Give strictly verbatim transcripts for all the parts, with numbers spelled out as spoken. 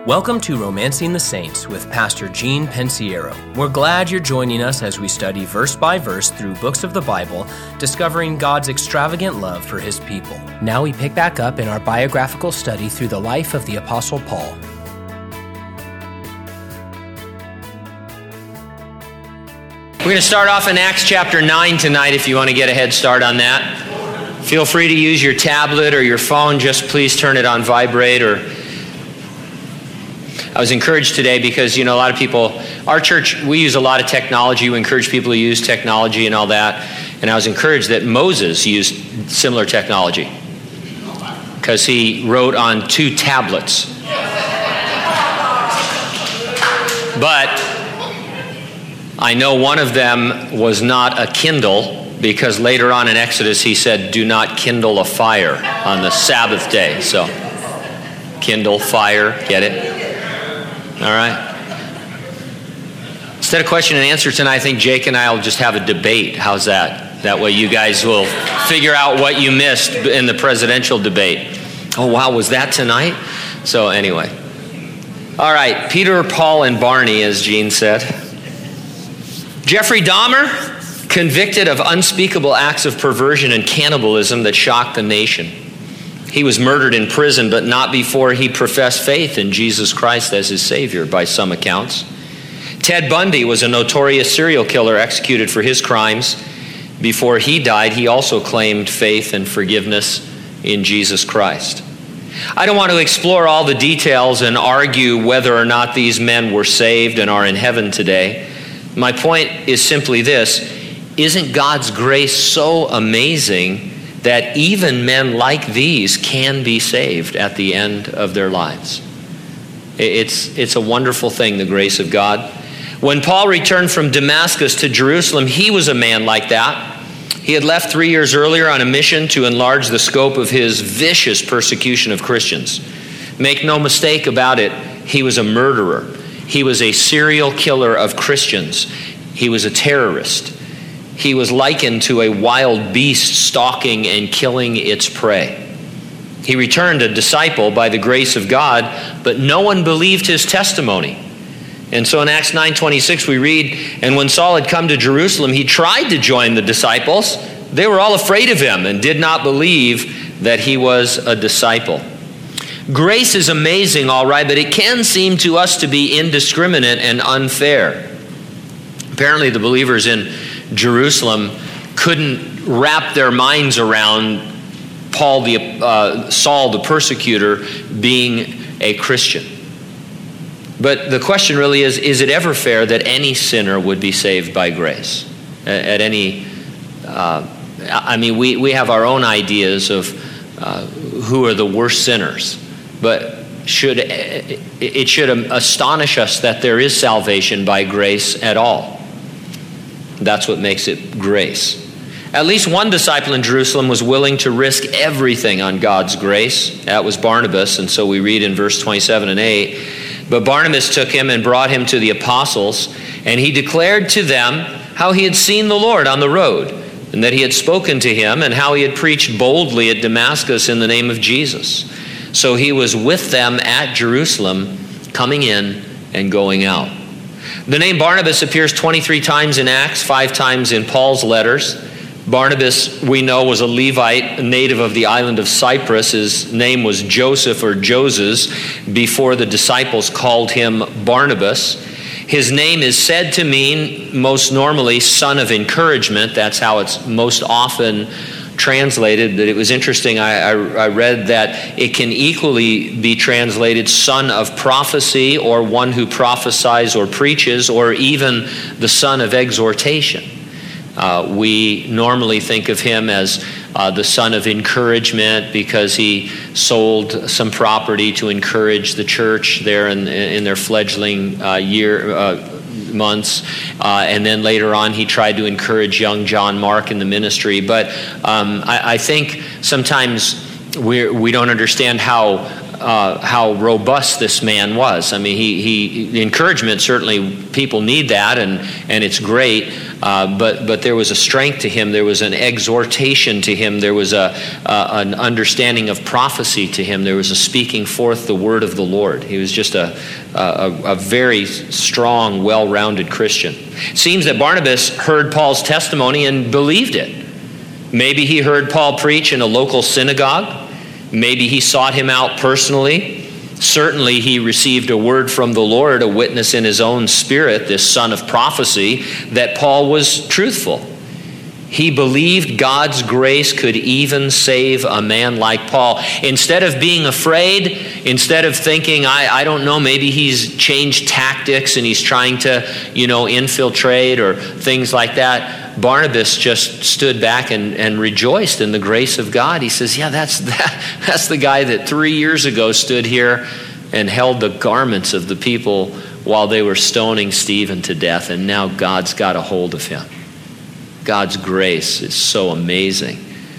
Welcome to Romancing the Saints with Pastor Gene Pensiero. We're glad you're joining us as we study verse by verse through books of the Bible, discovering God's extravagant love for His people. Now we pick back up in our biographical study through the life of the Apostle Paul. We're going to start off in Acts chapter nine tonight if you want to get a head start on that. Feel free to use your tablet or your phone. Just please turn it on vibrate. Or I was encouraged today because, you know, a lot of people, our church, we use a lot of technology. We encourage people to use technology and all that. And I was encouraged that Moses used similar technology because he wrote on two tablets. But I know one of them was not a Kindle because later on in Exodus he said, do not kindle a fire on the Sabbath day. So, kindle, fire, get it? All right. Instead of question and answer tonight, I think Jake and I will just have a debate. How's that? That way you guys will figure out what you missed in the presidential debate. Oh, wow, was that tonight? So anyway. All right, Peter, Paul, and Barney, as Gene said. Jeffrey Dahmer, convicted of unspeakable acts of perversion and cannibalism that shocked the nation. He was murdered in prison, but not before he professed faith in Jesus Christ as his Savior, by some accounts. Ted Bundy was a notorious serial killer executed for his crimes. Before he died, he also claimed faith and forgiveness in Jesus Christ. I don't want to explore all the details and argue whether or not these men were saved and are in heaven today. My point is simply this: isn't God's grace so amazing that even men like these can be saved at the end of their lives? It's, it's a wonderful thing, the grace of God. When Paul returned from Damascus to Jerusalem, he was a man like that. He had left three years earlier on a mission to enlarge the scope of his vicious persecution of Christians. Make no mistake about it, he was a murderer. He was a serial killer of Christians. He was a terrorist. He was likened to a wild beast stalking and killing its prey. He returned a disciple by the grace of God, but no one believed his testimony. And so in Acts nine twenty-six we read, and when Saul had come to Jerusalem, he tried to join the disciples. They were all afraid of him and did not believe that he was a disciple. Grace is amazing, all right, but it can seem to us to be indiscriminate and unfair. Apparently the believers in Jerusalem couldn't wrap their minds around Paul, the uh, Saul, the persecutor, being a Christian. But the question really is: is it ever fair that any sinner would be saved by grace? At, at any, uh, I mean, we we have our own ideas of uh, who are the worst sinners, but should it should astonish us that there is salvation by grace at all. That's what makes it grace. At least one disciple in Jerusalem was willing to risk everything on God's grace. That was Barnabas, and so we read in verse twenty-seven and eight, but Barnabas took him and brought him to the apostles, and he declared to them how he had seen the Lord on the road, and that he had spoken to him, and how he had preached boldly at Damascus in the name of Jesus. So he was with them at Jerusalem, coming in and going out. The name Barnabas appears twenty-three times in Acts, five times in Paul's letters. Barnabas, we know, was a Levite, a native of the island of Cyprus. His name was Joseph or Joses before the disciples called him Barnabas. His name is said to mean, most normally, son of encouragement. That's how it's most often translated. But it was interesting, I, I, I read that it can equally be translated son of prophecy, or one who prophesies or preaches, or even the son of exhortation. Uh, we normally think of him as uh, the son of encouragement because he sold some property to encourage the church there in, in their fledgling uh, year uh, months, uh, and then later on he tried to encourage young John Mark in the ministry. But um, I, I think sometimes we we don't understand how uh, how robust this man was. I mean, he, he the encouragement, certainly people need that, and, and it's great, uh, but, but there was a strength to him, there was an exhortation to him, there was a, uh, an understanding of prophecy to him, there was a speaking forth the word of the Lord. He was just a, a, a very strong, well-rounded Christian. It seems that Barnabas heard Paul's testimony and believed it. Maybe he heard Paul preach in a local synagogue. Maybe he sought him out personally. Certainly he received a word from the Lord, a witness in his own spirit, this son of prophecy, that Paul was truthful. He believed God's grace could even save a man like Paul. Instead of being afraid, instead of thinking, I, I don't know, maybe he's changed tactics and he's trying to, you know, infiltrate or things like that, Barnabas just stood back and, and rejoiced in the grace of God. He says, yeah, that's that, that's the guy that three years ago stood here and held the garments of the people while they were stoning Stephen to death, and now God's got a hold of him. God's grace is so amazing.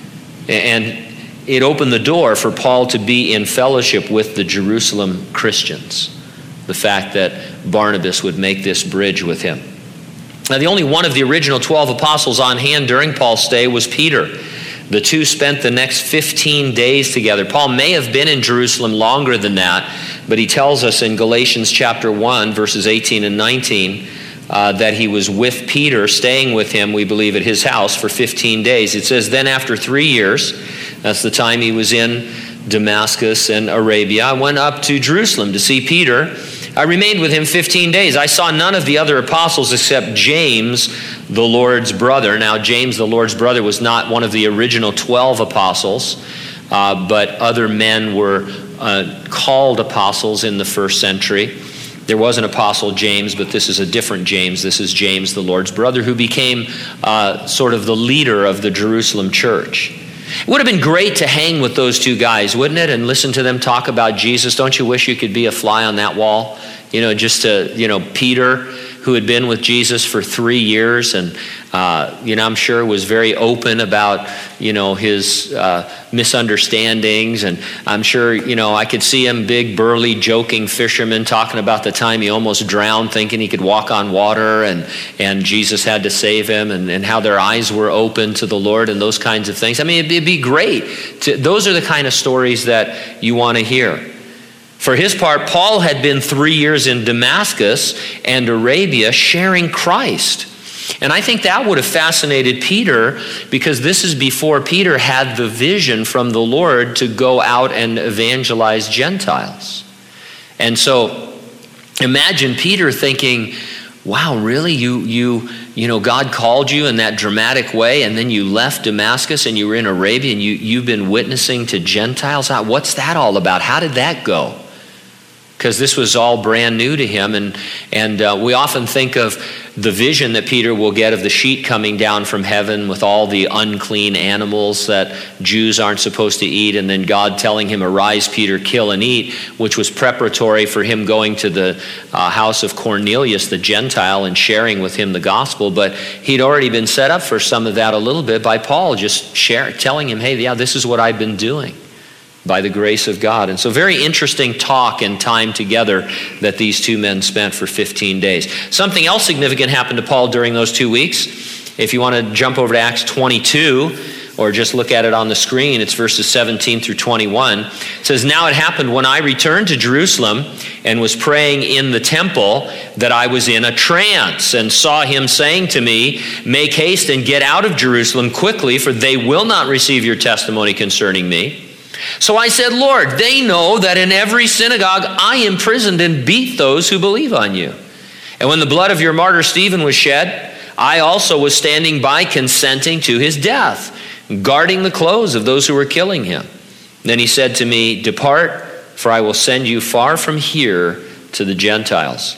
And it opened the door for Paul to be in fellowship with the Jerusalem Christians, the fact that Barnabas would make this bridge with him. Now, the only one of the original twelve apostles on hand during Paul's stay was Peter. The two spent the next fifteen days together. Paul may have been in Jerusalem longer than that, but he tells us in Galatians chapter one, verses eighteen and nineteen, uh, that he was with Peter, staying with him, we believe, at his house for fifteen days. It says, then after three years, that's the time he was in Damascus and Arabia, I went up to Jerusalem to see Peter. I remained with him fifteen days. I saw none of the other apostles except James, the Lord's brother. Now, James, the Lord's brother, was not one of the original twelve apostles, uh, but other men were uh, called apostles in the first century. There was an apostle James, but this is a different James. This is James, the Lord's brother, who became uh, sort of the leader of the Jerusalem church. It would have been great to hang with those two guys, wouldn't it? And listen to them talk about Jesus. Don't you wish you could be a fly on that wall? You know, just to, you know, Peter, who had been with Jesus for three years and, uh, you know, I'm sure was very open about, you know, his uh, misunderstandings. And I'm sure, you know, I could see him, big, burly, joking fisherman, talking about the time he almost drowned, thinking he could walk on water, and, and Jesus had to save him, and, and how their eyes were open to the Lord and those kinds of things. I mean, it'd, it'd be great. To, those are the kind of stories that you want to hear. For his part, Paul had been three years in Damascus and Arabia sharing Christ. And I think that would have fascinated Peter, because this is before Peter had the vision from the Lord to go out and evangelize Gentiles. And so imagine Peter thinking, wow, really? You, you, you know, God called you in that dramatic way, and then you left Damascus and you were in Arabia, and you, you've been witnessing to Gentiles? What's that all about? How did that go? Because this was all brand new to him. And, and uh, we often think of the vision that Peter will get of the sheet coming down from heaven with all the unclean animals that Jews aren't supposed to eat, and then God telling him, arise, Peter, kill and eat, which was preparatory for him going to the uh, house of Cornelius, the Gentile, and sharing with him the gospel. But he'd already been set up for some of that a little bit by Paul, just share, telling him, hey, yeah, this is what I've been doing by the grace of God. And so very interesting talk and time together that these two men spent for fifteen days. Something else significant happened to Paul during those two weeks. If you want to jump over to Acts twenty-two, or just look at it on the screen, it's verses seventeen through twenty-one. It says, now it happened when I returned to Jerusalem and was praying in the temple that I was in a trance, and saw him saying to me, make haste and get out of Jerusalem quickly, for they will not receive your testimony concerning me. So I said, Lord, they know that in every synagogue I imprisoned and beat those who believe on you. And when the blood of your martyr Stephen was shed, I also was standing by, consenting to his death, guarding the clothes of those who were killing him. Then he said to me, depart, for I will send you far from here to the Gentiles.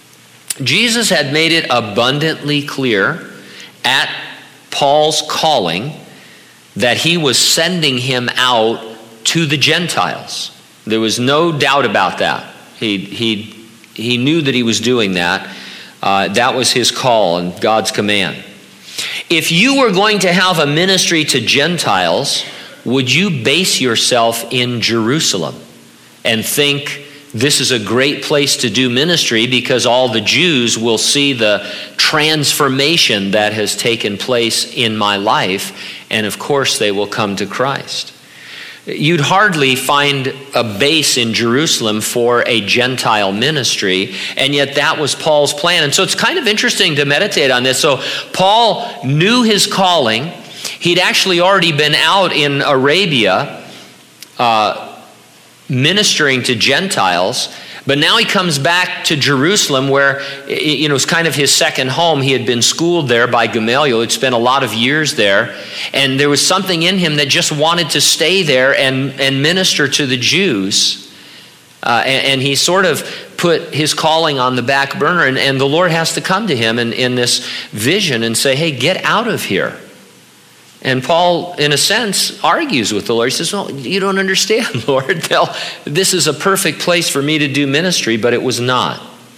Jesus had made it abundantly clear at Paul's calling that he was sending him out to the Gentiles. There was no doubt about that. He, he, he knew that he was doing that. Uh, that was his call and God's command. If you were going to have a ministry to Gentiles, would you base yourself in Jerusalem? and think this is a great place to do ministry because all the Jews will see the transformation that has taken place in my life, and of course they will come to Christ. You'd hardly find a base in Jerusalem for a Gentile ministry, and yet that was Paul's plan. And so it's kind of interesting to meditate on this. So Paul knew his calling. He'd actually already been out in Arabia uh, ministering to Gentiles, but now he comes back to Jerusalem where, you know, it's kind of his second home. He had been schooled there by Gamaliel. He'd spent a lot of years there, and there was something in him that just wanted to stay there and, and minister to the Jews. Uh, and, and he sort of put his calling on the back burner, and, and the Lord has to come to him in, in this vision and say, hey, get out of here. And Paul, in a sense, argues with the Lord. He says, well, you don't understand, Lord. They'll, this is a perfect place for me to do ministry, but it was not.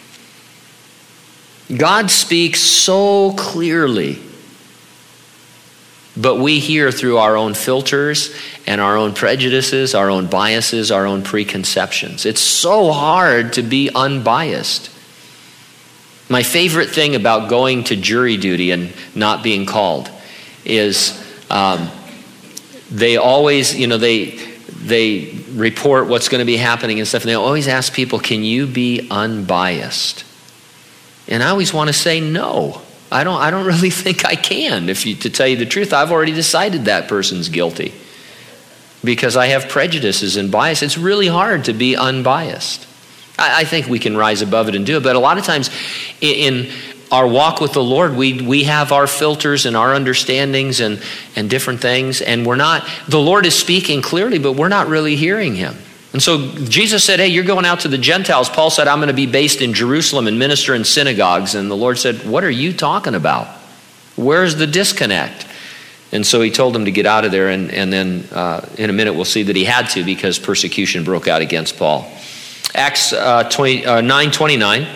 God speaks so clearly, but we hear through our own filters and our own prejudices, our own biases, our own preconceptions. It's so hard to be unbiased. My favorite thing about going to jury duty and not being called is Um, they always, you know, they they report what's going to be happening and stuff, and they always ask people, can you be unbiased? And I always want to say no. I don't I don't really think I can. If you to tell you the truth, I've already decided that person's guilty because I have prejudices and bias. It's really hard to be unbiased. I, I think we can rise above it and do it, but a lot of times in, in our walk with the Lord, we we have our filters and our understandings and, and different things, and we're not, the Lord is speaking clearly, but we're not really hearing him. And so Jesus said, hey, you're going out to the Gentiles. Paul said, I'm going to be based in Jerusalem and minister in synagogues. And the Lord said, what are you talking about? Where's the disconnect? And so he told him to get out of there, and, and then uh, in a minute we'll see that he had to because persecution broke out against Paul. Acts uh, nine twenty-nine.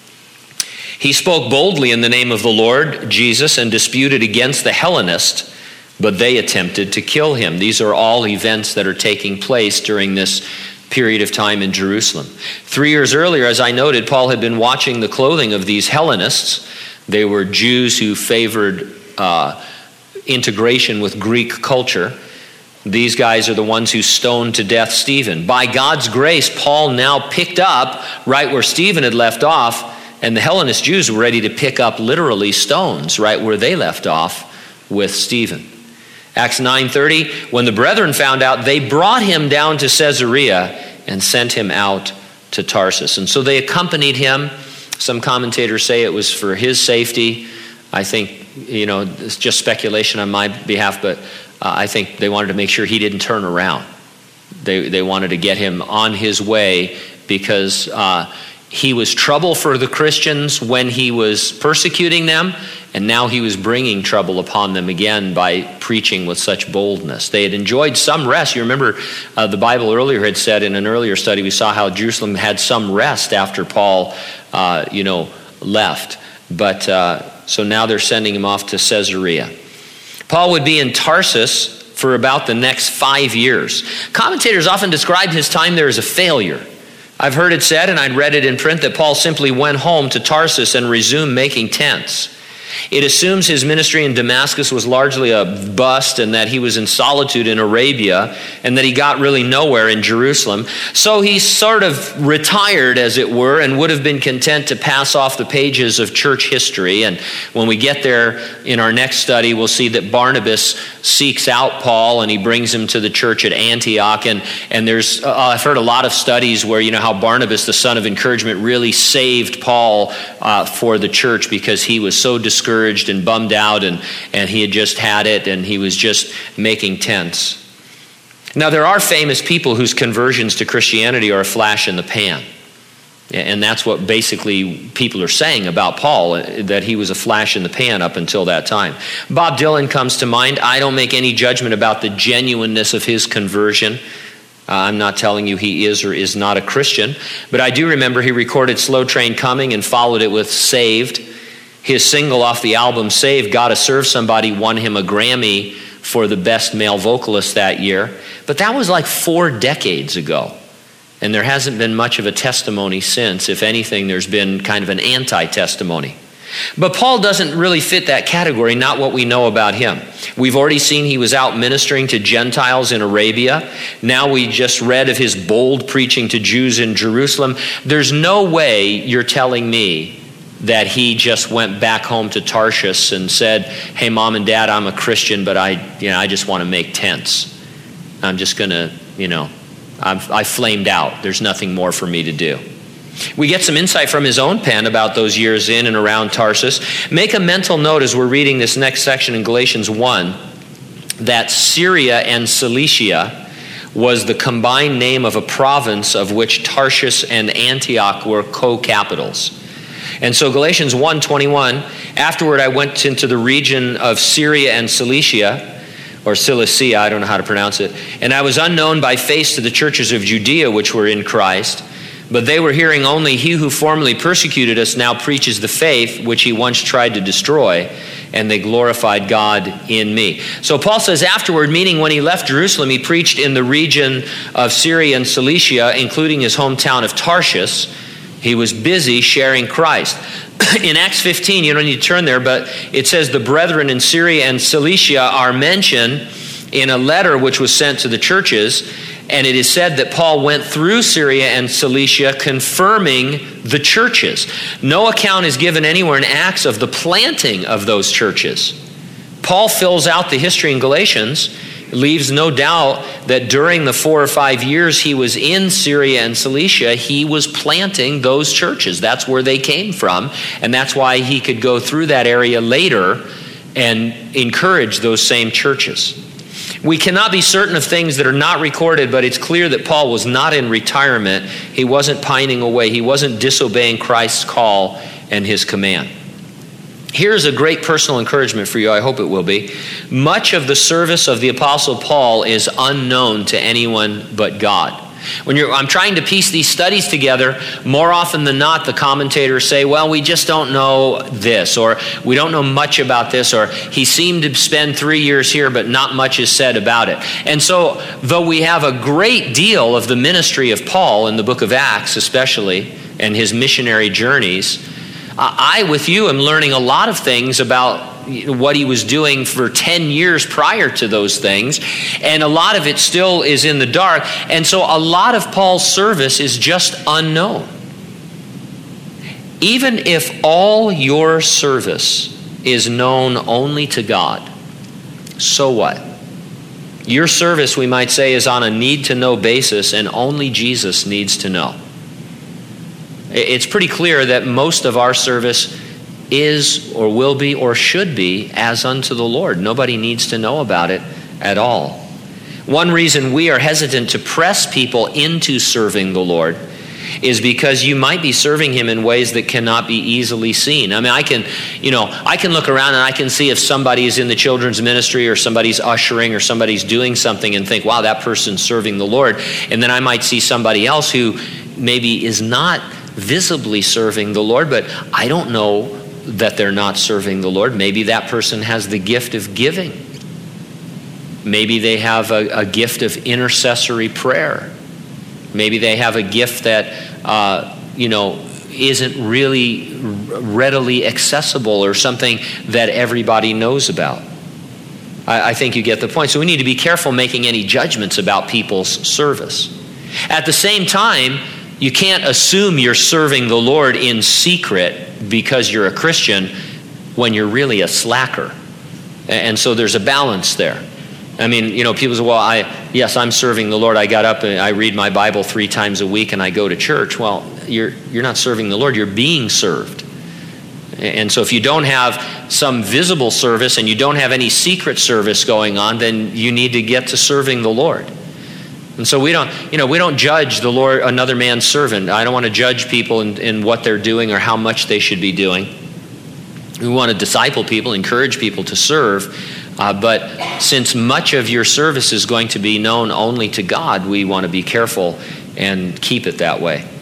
He spoke boldly in the name of the Lord Jesus and disputed against the Hellenists, but they attempted to kill him. These are all events that are taking place during this period of time in Jerusalem. Three years earlier, as I noted, Paul had been watching the clothing of these Hellenists. They were Jews who favored uh, integration with Greek culture. These guys are the ones who stoned to death Stephen. By God's grace, Paul now picked up right where Stephen had left off, and the Hellenist Jews were ready to pick up literally stones right where they left off with Stephen. Acts nine thirty, when the brethren found out, they brought him down to Caesarea and sent him out to Tarsus. And so they accompanied him. Some commentators say it was for his safety. I think, you know, it's just speculation on my behalf, but uh, I think they wanted to make sure he didn't turn around. They, they wanted to get him on his way because uh, he was trouble for the Christians when he was persecuting them, and now he was bringing trouble upon them again by preaching with such boldness. They had enjoyed some rest. You remember uh, the Bible earlier had said in an earlier study, we saw how Jerusalem had some rest after Paul, uh, you know, left. But uh, so now they're sending him off to Caesarea. Paul would be in Tarsus for about the next five years. Commentators often described his time there as a failure. I've heard it said, and I'd read it in print, that Paul simply went home to Tarsus and resumed making tents. It assumes his ministry in Damascus was largely a bust and that he was in solitude in Arabia and that he got really nowhere in Jerusalem. So he sort of retired, as it were, and would have been content to pass off the pages of church history. And when we get there in our next study, we'll see that Barnabas seeks out Paul and he brings him to the church at Antioch. And, and there's, uh, I've heard a lot of studies where, you know, how Barnabas, the son of encouragement, really saved Paul uh, for the church because he was so discouraged discouraged and bummed out, and, and he had just had it, and he was just making tents. Now, there are famous people whose conversions to Christianity are a flash in the pan. And that's what basically people are saying about Paul, that he was a flash in the pan up until that time. Bob Dylan comes to mind. I don't make any judgment about the genuineness of his conversion. Uh, I'm not telling you he is or is not a Christian, but I do remember he recorded Slow Train Coming and followed it with Saved. His single off the album, Saved, Gotta Serve Somebody, won him a Grammy for the best male vocalist that year. But that was like four decades ago. And there hasn't been much of a testimony since. If anything, there's been kind of an anti-testimony. But Paul doesn't really fit that category, not what we know about him. We've already seen he was out ministering to Gentiles in Arabia. Now we just read of his bold preaching to Jews in Jerusalem. There's no way you're telling me that he just went back home to Tarshish and said, hey, Mom and Dad, I'm a Christian, but I, you know, I just want to make tents. I'm just going to, you know, I've, I flamed out. There's nothing more for me to do. We get some insight from his own pen about those years in and around Tarsus. Make a mental note as we're reading this next section in Galatians one that Syria and Cilicia was the combined name of a province of which Tarshish and Antioch were co-capitals. And so Galatians one twenty-one, afterward I went into the region of Syria and Cilicia, or Cilicia, I don't know how to pronounce it, and I was unknown by face to the churches of Judea which were in Christ. But they were hearing only, he who formerly persecuted us now preaches the faith which he once tried to destroy, and they glorified God in me. So Paul says afterward, meaning when he left Jerusalem, he preached in the region of Syria and Cilicia, including his hometown of Tarshish. He was busy sharing Christ. In Acts fifteen, you don't need to turn there, but it says the brethren in Syria and Cilicia are mentioned in a letter which was sent to the churches. And it is said that Paul went through Syria and Cilicia confirming the churches. No account is given anywhere in Acts of the planting of those churches. Paul fills out the history in Galatians, leaves no doubt that during the four or five years he was in Syria and Cilicia, he was planting those churches. That's where they came from. And that's why he could go through that area later and encourage those same churches. We cannot be certain of things that are not recorded, but it's clear that Paul was not in retirement. He wasn't pining away. He wasn't disobeying Christ's call and his command. Here's a great personal encouragement for you. I hope it will be. Much of the service of the Apostle Paul is unknown to anyone but God. When you're, I'm trying to piece these studies together, more often than not, the commentators say, well, we just don't know this, or we don't know much about this, or he seemed to spend three years here, but not much is said about it. And so, though we have a great deal of the ministry of Paul in the book of Acts, especially, and his missionary journeys, I, with you, am learning a lot of things about what he was doing for ten years prior to those things, and a lot of it still is in the dark, and so a lot of Paul's service is just unknown. Even if all your service is known only to God, so what? Your service, we might say, is on a need-to-know basis, and only Jesus needs to know. It's pretty clear that most of our service is or will be or should be as unto the Lord. Nobody needs to know about it at all. One reason we are hesitant to press people into serving the Lord is because you might be serving him in ways that cannot be easily seen. I mean, I can, you know, I can look around and I can see if somebody is in the children's ministry or somebody's ushering or somebody's doing something and think, wow, that person's serving the Lord. And then I might see somebody else who maybe is not visibly serving the Lord, but I don't know that they're not serving the Lord. Maybe that person has the gift of giving. Maybe they have a, a gift of intercessory prayer. Maybe they have a gift that, uh, you know, isn't really readily accessible or something that everybody knows about. I, I think you get the point. So we need to be careful making any judgments about people's service. At the same time, you can't assume you're serving the Lord in secret because you're a Christian when you're really a slacker. And so there's a balance there. I mean, you know, people say, well, I, yes, I'm serving the Lord. I got up and I read my Bible three times a week and I go to church. Well, you're you're not serving the Lord. You're being served. And so if you don't have some visible service and you don't have any secret service going on, then you need to get to serving the Lord. And so we don't, you know, we don't judge the Lord, another man's servant. I don't want to judge people in, in what they're doing or how much they should be doing. We want to disciple people, encourage people to serve. Uh, but since much of your service is going to be known only to God, we want to be careful and keep it that way.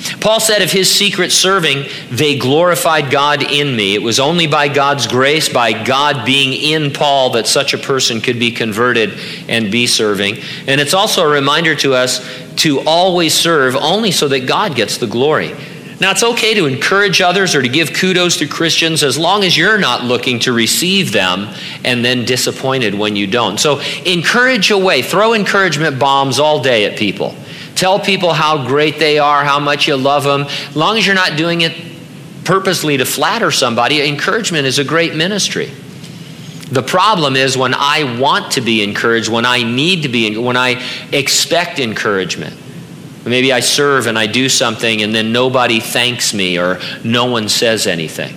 Paul said of his secret serving, they glorified God in me. It was only by God's grace, by God being in Paul, that such a person could be converted and be serving. And it's also a reminder to us to always serve only so that God gets the glory. Now, it's okay to encourage others or to give kudos to Christians as long as you're not looking to receive them and then disappointed when you don't. So encourage away. Throw encouragement bombs all day at people. Tell people how great they are, how much you love them. As long as you're not doing it purposely to flatter somebody, encouragement is a great ministry. The problem is when I want to be encouraged, when I need to be, when I expect encouragement. Maybe I serve and I do something and then nobody thanks me or no one says anything.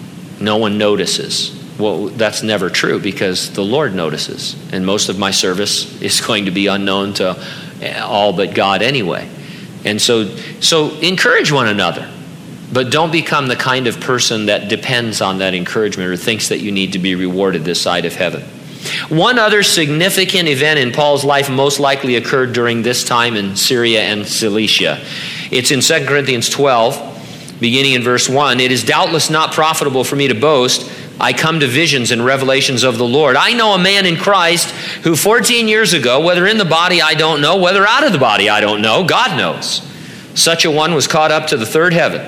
No one notices. Well, that's never true because the Lord notices. And most of my service is going to be unknown to all but God anyway. And so, so encourage one another. But don't become the kind of person that depends on that encouragement or thinks that you need to be rewarded this side of heaven. One other significant event in Paul's life most likely occurred during this time in Syria and Cilicia. It's in Second Corinthians twelve, beginning in verse one. It is doubtless not profitable for me to boast. I come to visions and revelations of the Lord. I know a man in Christ who fourteen years ago, whether in the body I don't know, whether out of the body I don't know, God knows. Such a one was caught up to the third heaven.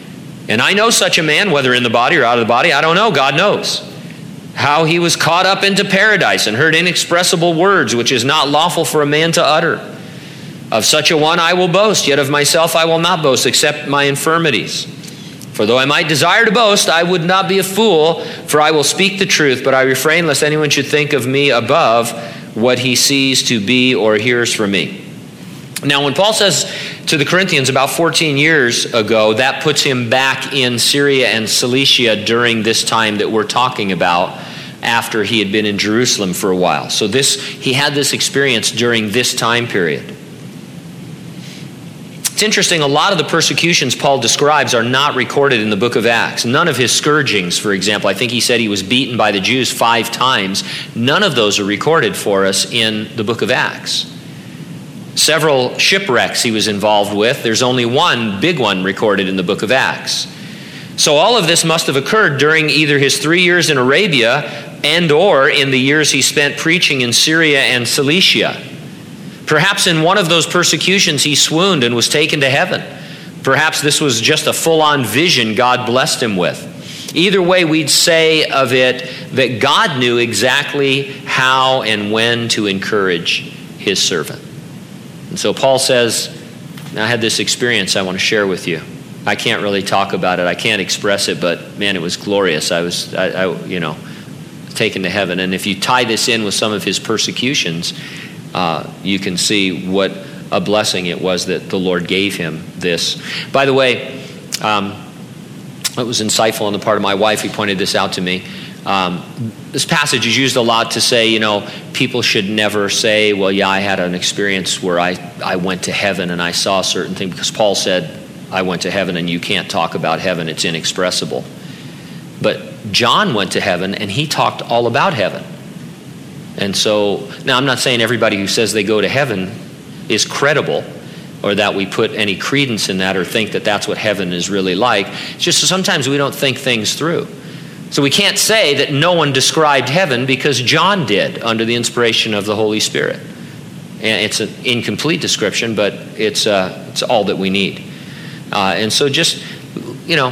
And I know such a man, whether in the body or out of the body, I don't know, God knows. How he was caught up into paradise and heard inexpressible words, which is not lawful for a man to utter. Of such a one I will boast, yet of myself I will not boast, except my infirmities. For though I might desire to boast, I would not be a fool, for I will speak the truth, but I refrain lest anyone should think of me above what he sees to be or hears from me. Now, when Paul says to the Corinthians about fourteen years ago, that puts him back in Syria and Cilicia during this time that we're talking about, after he had been in Jerusalem for a while. So this, he had this experience during this time period. It's interesting, a lot of the persecutions Paul describes are not recorded in the book of Acts. None of his scourgings, for example, I think he said he was beaten by the Jews five times. None of those are recorded for us in the book of Acts. Several shipwrecks he was involved with. There's only one big one recorded in the book of Acts. So all of this must have occurred during either his three years in Arabia and or in the years he spent preaching in Syria and Cilicia. Perhaps in one of those persecutions he swooned and was taken to heaven. Perhaps this was just a full-on vision God blessed him with. Either way, we'd say of it that God knew exactly how and when to encourage his servant. And so Paul says, I had this experience I want to share with you. I can't really talk about it. I can't express it, but man, it was glorious. I was, I, I, you know, taken to heaven. And if you tie this in with some of his persecutions, uh, you can see what a blessing it was that the Lord gave him this. By the way, um, it was insightful on the part of my wife. He pointed this out to me. Um, this passage is used a lot to say, you know, people should never say, well, yeah, I had an experience where I, I went to heaven and I saw a certain thing, because Paul said, I went to heaven and you can't talk about heaven. It's inexpressible. But John went to heaven and he talked all about heaven. And so, now I'm not saying everybody who says they go to heaven is credible, or that we put any credence in that or think that that's what heaven is really like. It's just sometimes we don't think things through. So we can't say that no one described heaven, because John did under the inspiration of the Holy Spirit. And it's an incomplete description, but it's uh, it's all that we need. Uh, and so just, you know,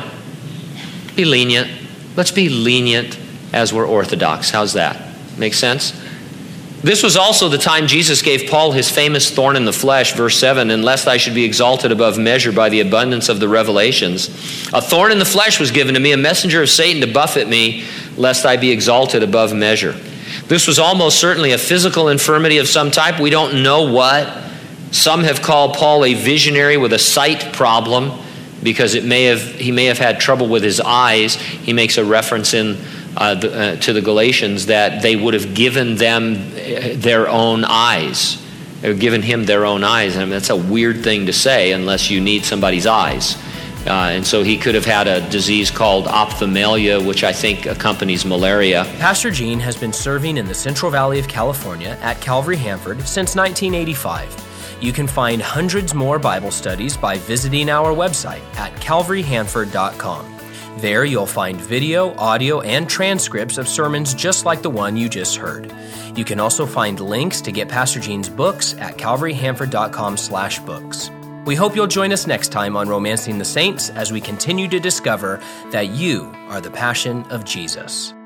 be lenient. Let's be lenient as we're orthodox. How's that? Make sense? This was also the time Jesus gave Paul his famous thorn in the flesh, verse seven, and lest I should be exalted above measure by the abundance of the revelations. A thorn in the flesh was given to me, a messenger of Satan to buffet me, lest I be exalted above measure. This was almost certainly a physical infirmity of some type. We don't know what. Some have called Paul a visionary with a sight problem, because it may have he may have had trouble with his eyes. He makes a reference in Uh, the, uh, to the Galatians that they would have given them their own eyes. They would given him their own eyes. I mean, that's a weird thing to say unless you need somebody's eyes. Uh, and so he could have had a disease called ophthalmia, which I think accompanies malaria. Pastor Gene has been serving in the Central Valley of California at Calvary Hanford since nineteen eighty-five. You can find hundreds more Bible studies by visiting our website at calvary hanford dot com. There you'll find video, audio, and transcripts of sermons just like the one you just heard. You can also find links to get Pastor Gene's books at calvary hanford dot com slash books. We hope you'll join us next time on Romancing the Saints as we continue to discover that you are the passion of Jesus.